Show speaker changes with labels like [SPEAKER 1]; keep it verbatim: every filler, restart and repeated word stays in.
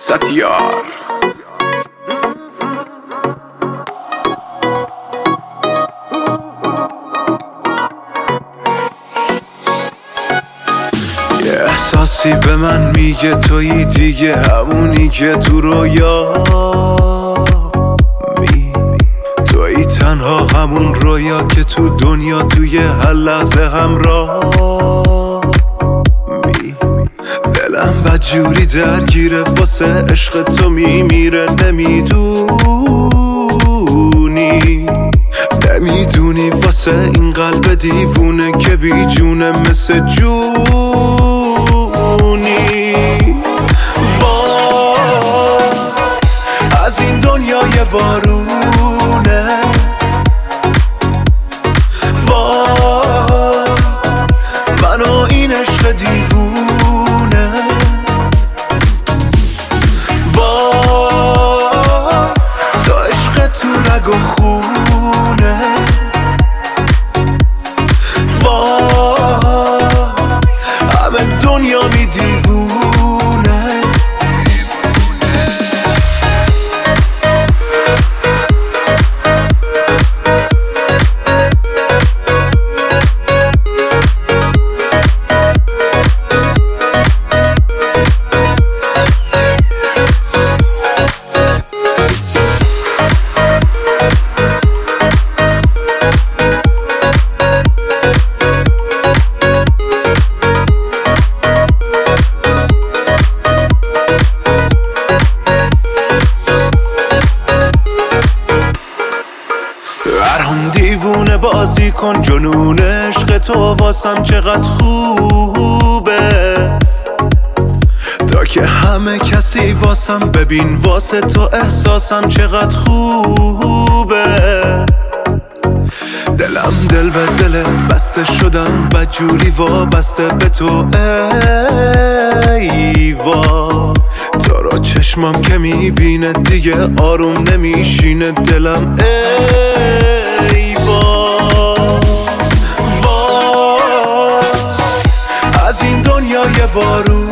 [SPEAKER 1] ستیار. یه احساسی به من میگه تویی دیگه، همونی که تو رویا می تویی، تنها همون رویا که تو دنیا توی هر لحظه همراه می. دلم بدجوری درگیره واسه عشق تو میمیره، نمیدونی نمیدونی واسه این قلب دیوونه که بی جونه مثل جونی. وای از این دنیای وارونه، وای منو این عشق دیوونه، وای تو عشق تو رگ و خونه، وای همه دنیا می دیوونه. دیوونه بازی کن جنون عشق تو واسم چقدر خوبه، تا که همه کسی واسم ببین واسه تو احساسم چقدر خوبه. دلم دل به دل بسته شدم بدجوری وابسته به تو، ای وا تو را چشمم که میبینه دیگه آروم نمیشینه دلم، ای وا وا از این دنیای وارو